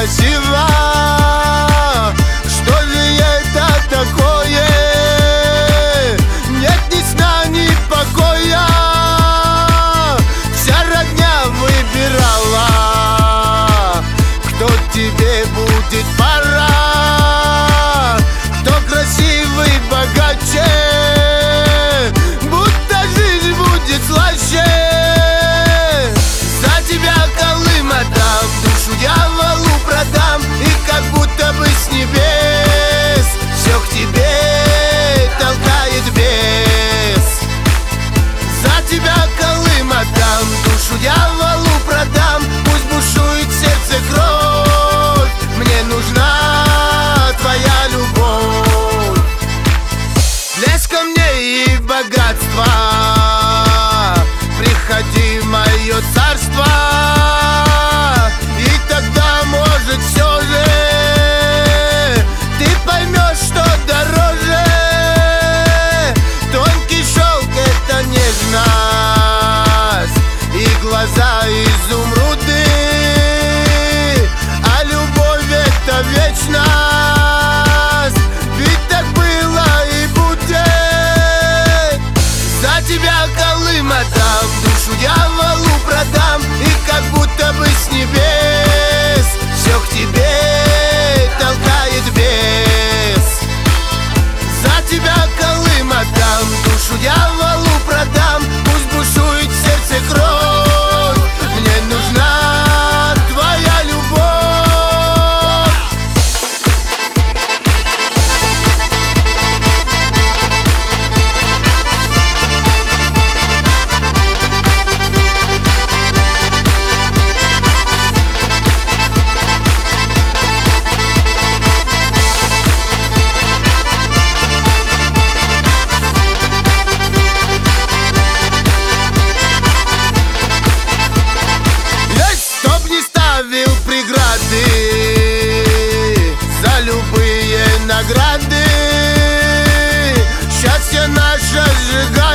красиво. Что же это такое? Нет ни сна, ни покоя. Вся родня выбирала, кто тебе будет пора, кто красивый, богаче, будто жизнь будет слаще. За тебя Колым отдам, душу дьяволу продам, и как будто бы с небес все к тебе толкает бес. За тебя Колым отдам, душу дьяволу продам, пусть бушует в сердце кровь, мне нужна твоя любовь. Лезь ко мне и богатство, приходи в мое царство, и тогда, может, все же ты поймешь, что дороже. Тонкий шелк — это нежность, и глаза изумруды, а любовь — это вечность. Ведь так было и будет. За тебя Колым отдам, душу дьяволу продам, и как будто бы с небес все к тебе толкает бес. За тебя Колым отдам, душу дьяволу продам, пусть бушует в сердце кровь, мне нужна твоя любовь. Преграды за любые награды, счастье наше сжигает.